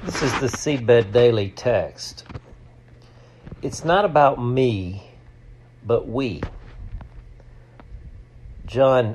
This is the Seedbed Daily text. It's not about me, but we. John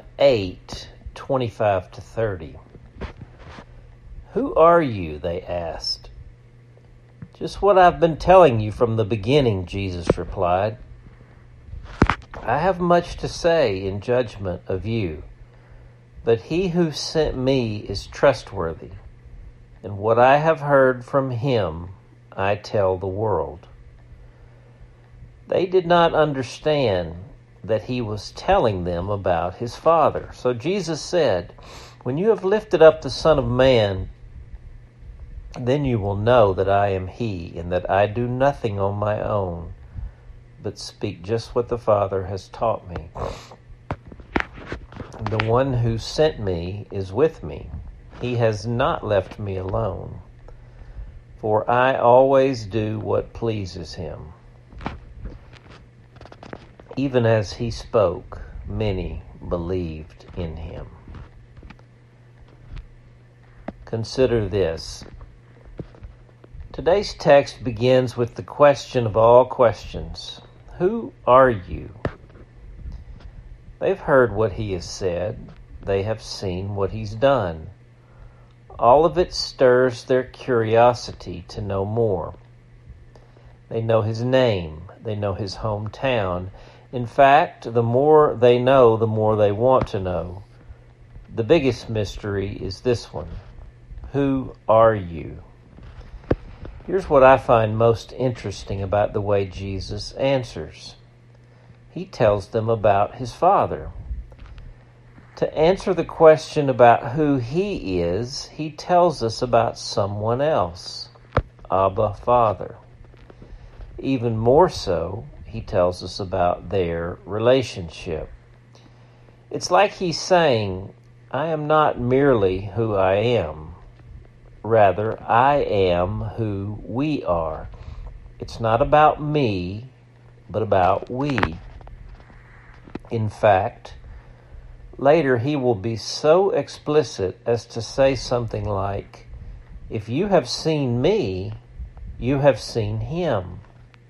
8:25-30. Who are you? They asked. Just what I've been telling you from the beginning, Jesus replied. I have much to say in judgment of you, but he who sent me is trustworthy, and what I have heard from him I tell the world. They did not understand that he was telling them about his Father. So Jesus said, when you have lifted up the Son of Man, then you will know that I am he, and that I do nothing on my own, but speak just what the Father has taught me. The one who sent me is with me. He has not left me alone, for I always do what pleases him. Even as he spoke, many believed in him. Consider this. Today's text begins with the question of all questions. Who are you? They've heard what he has said. They have seen what he's done. All of it stirs their curiosity to know more. They know his name. They know his hometown. In fact, the more they know, the more they want to know. The biggest mystery is this one. Who are you? Here's what I find most interesting about the way Jesus answers. He tells them about his Father. To answer the question about who he is, he tells us about someone else, Abba, Father. Even more so, he tells us about their relationship. It's like he's saying, I am not merely who I am. Rather, I am who we are. It's not about me, but about we. In fact, later he will be so explicit as to say something like, if you have seen me, you have seen him.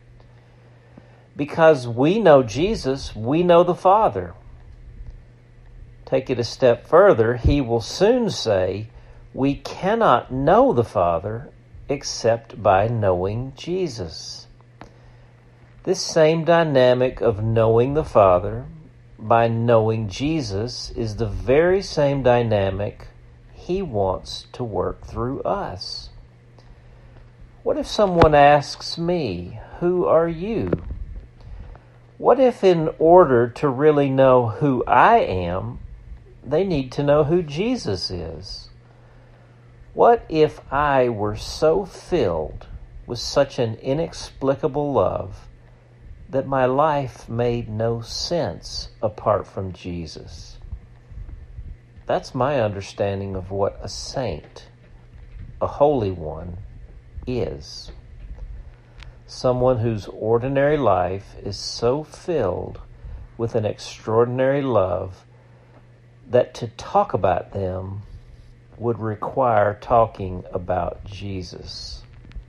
Because we know Jesus, we know the Father. Take it a step further, he will soon say, we cannot know the Father except by knowing Jesus. This same dynamic of knowing the Father by knowing Jesus is the very same dynamic he wants to work through us. What if someone asks me, who are you? What if in order to really know who I am, they need to know who Jesus is? What if I were so filled with such an inexplicable love that my life made no sense apart from Jesus? That's my understanding of what a saint, a holy one, is. Someone whose ordinary life is so filled with an extraordinary love that to talk about them would require talking about Jesus.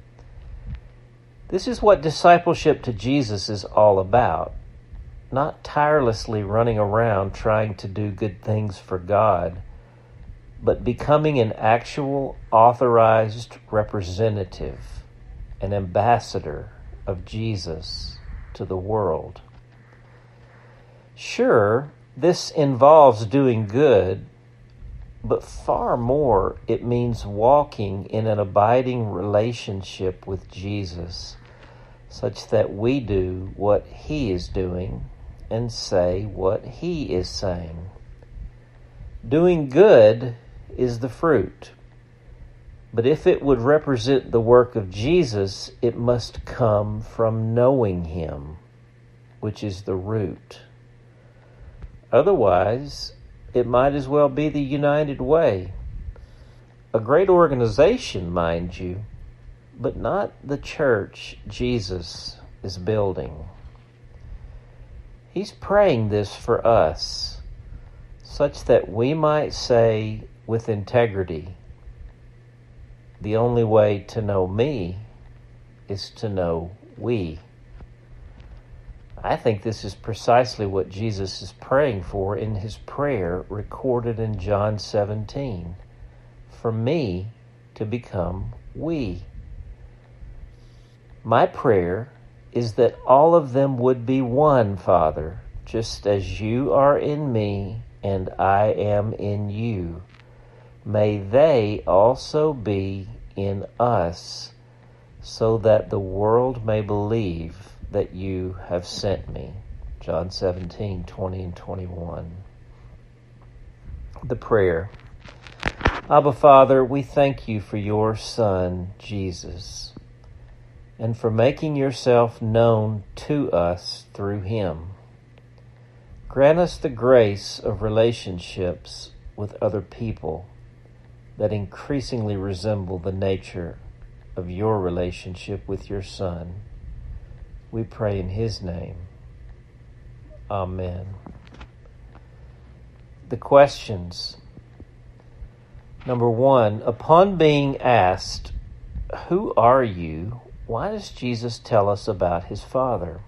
This is what discipleship to Jesus is all about. Not tirelessly running around trying to do good things for God, but becoming an actual authorized representative, an ambassador of Jesus to the world. Sure, this involves doing good, but far more it means walking in an abiding relationship with Jesus, such that we do what he is doing and say what he is saying. Doing good is the fruit, but if it would represent the work of Jesus, it must come from knowing him, which is the root. Otherwise, it might as well be the United Way. A great organization, mind you, but not the church Jesus is building. He's praying this for us, such that we might say with integrity, the only way to know me is to know we. I think this is precisely what Jesus is praying for in his prayer recorded in John 17. For me to become we. My prayer is that all of them would be one, Father, just as you are in me and I am in you. May they also be in us, so that the world may believe that you have sent me. John 17:20 and 21. The prayer. Abba, Father, we thank you for your Son, Jesus, and for making yourself known to us through him. Grant us the grace of relationships with other people that increasingly resemble the nature of your relationship with your Son. We pray in his name. Amen. The questions. Number 1, upon being asked, "Who are you?" why does Jesus tell us about his Father?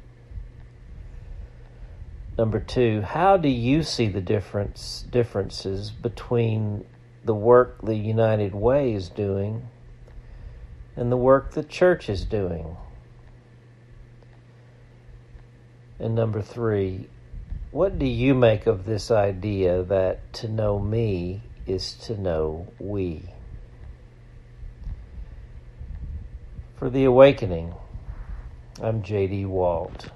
Number 2, how do you see the differences between the work the United Way is doing and the work the church is doing? And number 3, what do you make of this idea that to know me is to know we? For The Awakening, I'm J.D. Walt.